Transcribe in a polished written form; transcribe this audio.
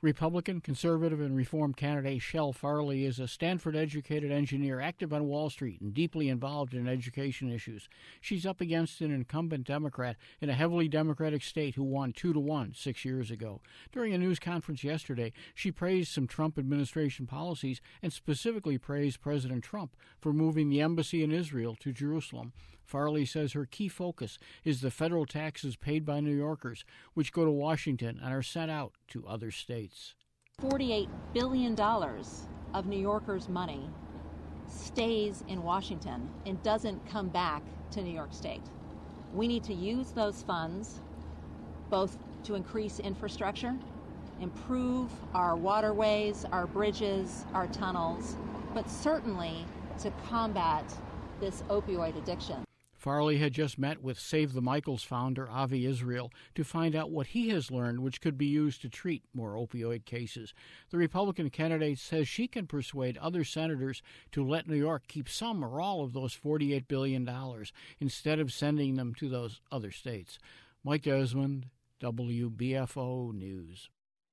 Republican, conservative, and reform candidate Chelle Farley is a Stanford-educated engineer active on Wall Street and deeply involved in education issues. She's up against an incumbent Democrat in a heavily Democratic state who won 2-1 6 years ago. During a news conference yesterday, she praised some Trump administration policies and specifically praised President Trump for moving the embassy in Israel to Jerusalem. Farley says her key focus is the federal taxes paid by New Yorkers, which go to Washington and are sent out to other states. $48 billion of New Yorkers' money stays in Washington and doesn't come back to New York State. We need to use those funds both to increase infrastructure, improve our waterways, our bridges, our tunnels, but certainly to combat this opioid addiction. Farley had just met with Save the Michaels founder Avi Israel to find out what he has learned which could be used to treat more opioid cases. The Republican candidate says she can persuade other senators to let New York keep some or all of those $48 billion instead of sending them to those other states. Mike Desmond, WBFO News.